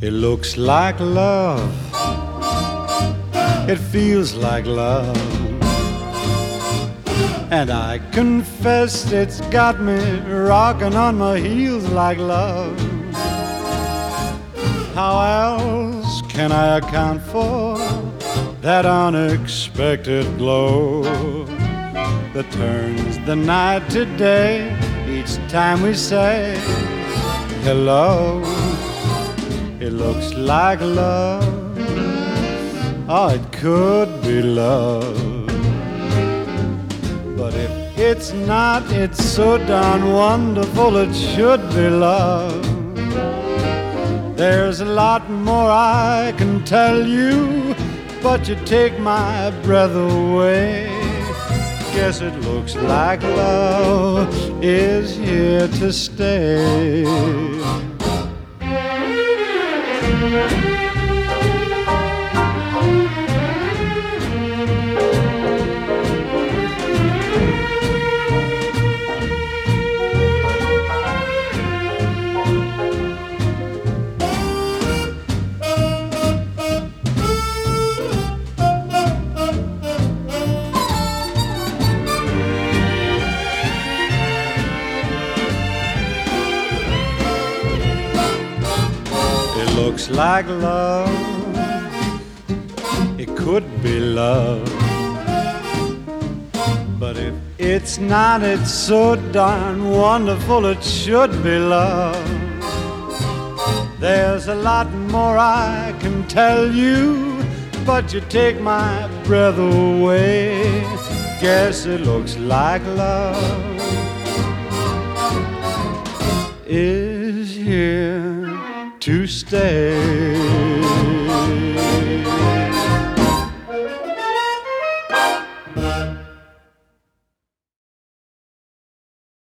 It looks like love. It feels like love. And I confess it's got me rocking on my heels like love. How else can I account for that unexpected glow that turns the night to day each time we say hello? It looks like love. Oh, it could be love. But if it's not, it's so darn wonderful it should be love. There's a lot more I can tell you, but you take my breath away. Guess it looks like love is here to stay. Looks like love, it could be love. But if it's not, it's so darn wonderful it should be love. There's a lot more I can tell you, but you take my breath away. Guess it looks like love is here to stay.